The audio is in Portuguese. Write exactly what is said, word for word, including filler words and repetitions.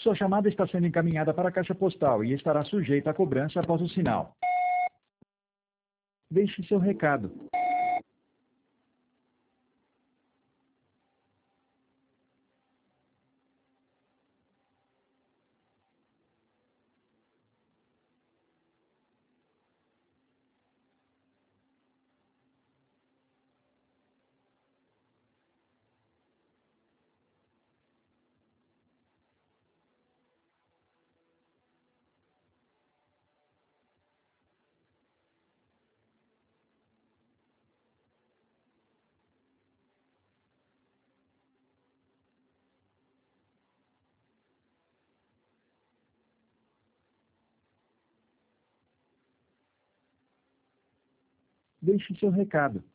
Sua chamada está sendo encaminhada para a caixa postal e estará sujeita a cobrança após o sinal. Deixe seu recado. Deixe seu recado.